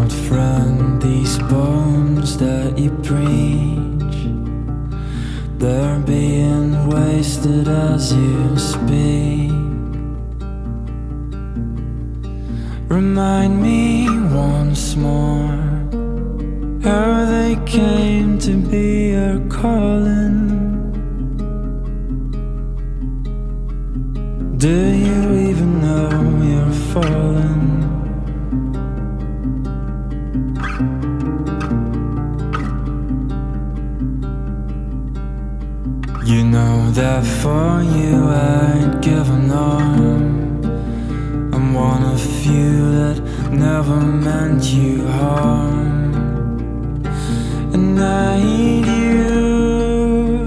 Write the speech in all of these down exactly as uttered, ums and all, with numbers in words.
old friend, these poems that you preach, they're being wasted as you speak. Remind me once more how they came to be your calling. Do you even know you're falling? You know that for you I'd give an arm. I'm one of few that never meant you harm, and I heed you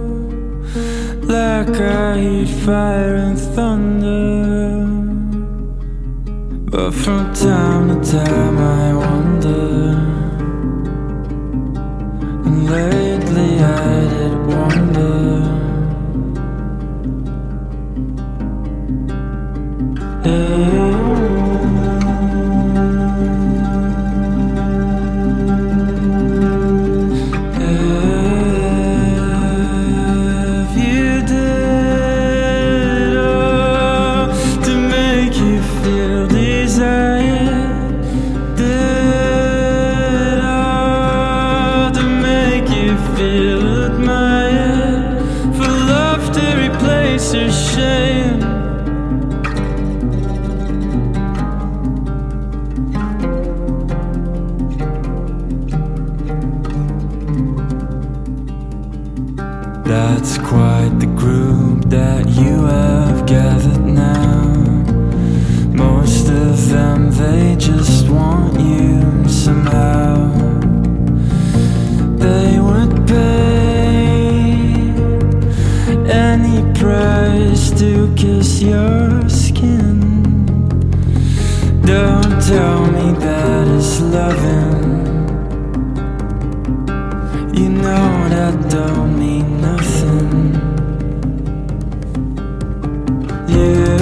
like I heed fire and thunder. But from time to time I wonder, and lately I did wonder. Shame. That's quite the group that you have gathered now. Most of them, they just want you somehow. They would pay any price to kiss your skin. Don't tell me that it's loving. You know that don't mean nothing. You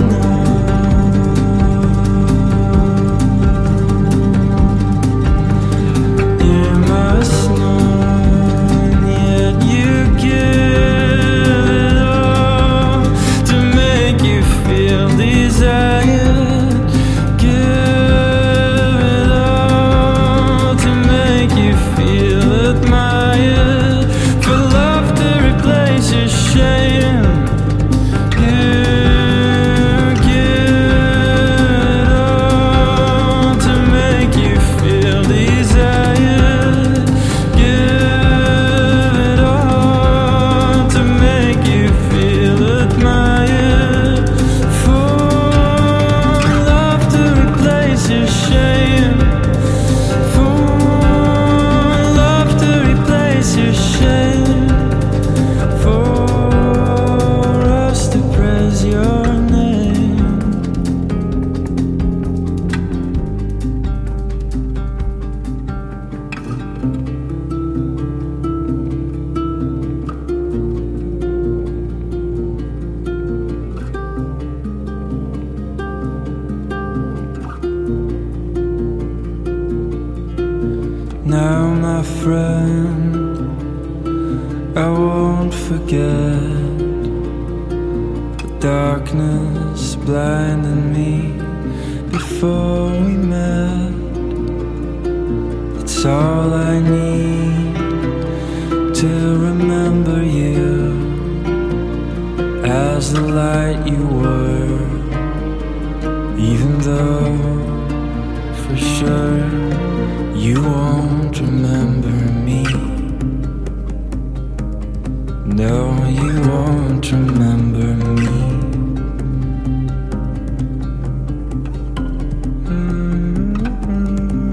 now, my friend, I won't forget the darkness blinded me before we met. It's all I need to remember you as the light you were, even though for sure you won't remember me. No, you won't remember me. Mm-hmm.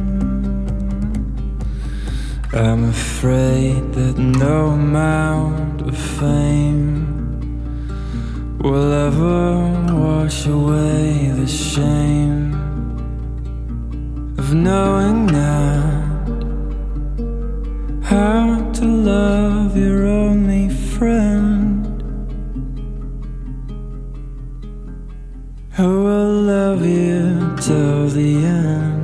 I'm afraid that no amount of fame will ever wash away the shame of knowing not how to love your only friend, who will love you till the end.